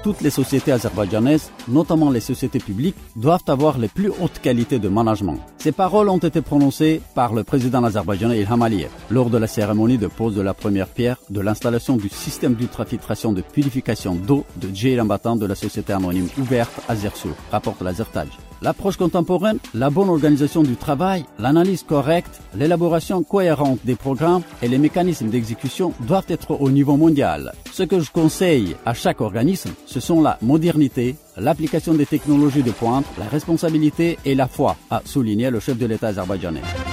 toutes les sociétés azerbaïdjanaises, notamment les sociétés publiques, doivent avoir les plus hautes qualités de management. Ces paroles ont été prononcées par le président azerbaïdjanais Ilham Aliyev lors de la cérémonie de pose de la première pierre de l'installation du système d'ultrafiltration de purification d'eau de Ceylanbatan de la société anonyme ouverte Azersu, rapporte l'Azertaj. L'approche contemporaine, la bonne organisation du travail, l'analyse correcte, l'élaboration cohérente des programmes et les mécanismes d'exécution doivent être au niveau mondial. Ce que je conseille à chaque organisme, ce sont la modernité, l'application des technologies de pointe, la responsabilité et la foi, a souligné le chef de l'État azerbaïdjanais.